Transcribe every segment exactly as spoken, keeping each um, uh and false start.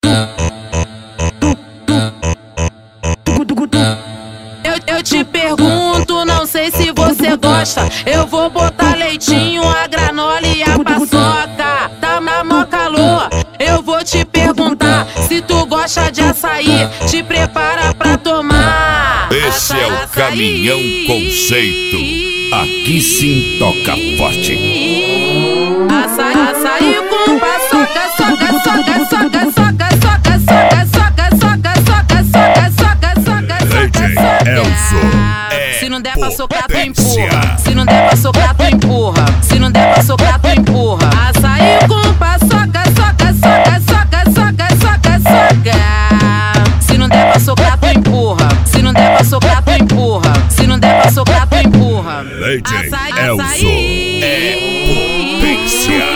Eu, eu te pergunto, não sei se você gosta. Eu vou botar leitinho, a granola e a paçoca. Tá na mó calor. Eu vou te perguntar se tu gosta de açaí. Te prepara pra tomar. Esse é o Caminhão Conceito. Aqui sim toca forte. Açaí, açaí com paçoca, soca, soca, soca, soca, soca, soca, soca, soca, soca, soca, soca, soca, soca, Elzo. Se não der pra socar, tu empurra. Se não der pra socar, tu empurra. Se não der pra socar, tu empurra. Açaí com paçoca, soca, soca, soca, soca, soca, soca. Se não der pra socar, tu empurra. Se não der pra socar, tu empurra. Se não der pra socar, tu empurra. Legend Elzo é potência.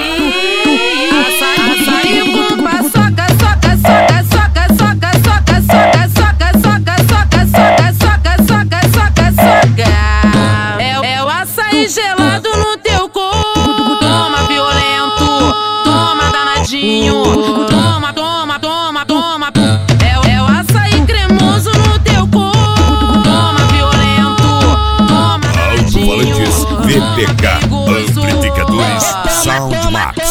Açaí com paçoca, soca, soca, soca, soca, soca, soca, soca, soca, soca, soca, soca, soca, soca, soca. É, é o açaí gelado no teu corpo. Toma violento, toma danadinho. Toma, toma, toma, toma. É, é o açaí cremoso no teu corpo. Toma violento, toma danadinho. Alto-falantes V P K Amplificadores Soundmax.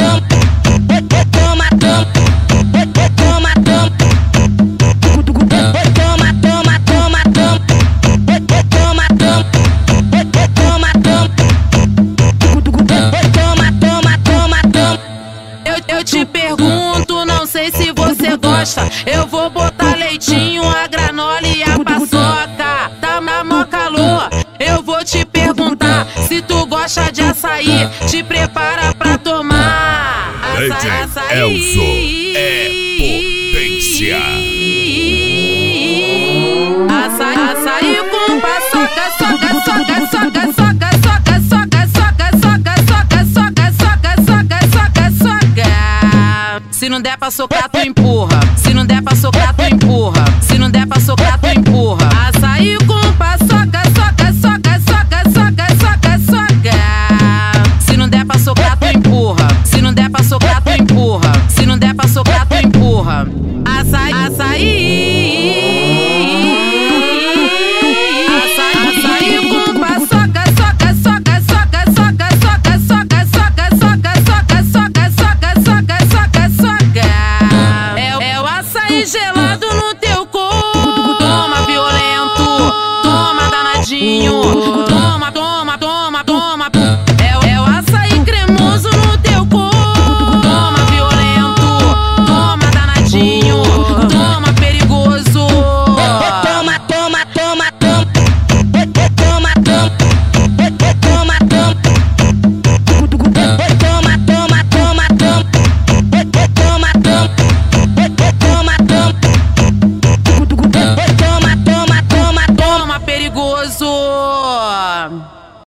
Eu te pergunto, não sei se você gosta. Eu vou botar leitinho, a granola e a paçoca. Tá na mó calor. Eu vou te perguntar se tu gosta de açaí. Te prepara pra tomar. Legend Elzo é potência. Açaí, açaí com paçoca, soca, soca, soca, soca, soca, soca, soca, soca, soca, soca, soca, soca, soca, soca. Se não der pra socar, tu empurra. Se não der pra socar, tu empurra. Se não der pra socar,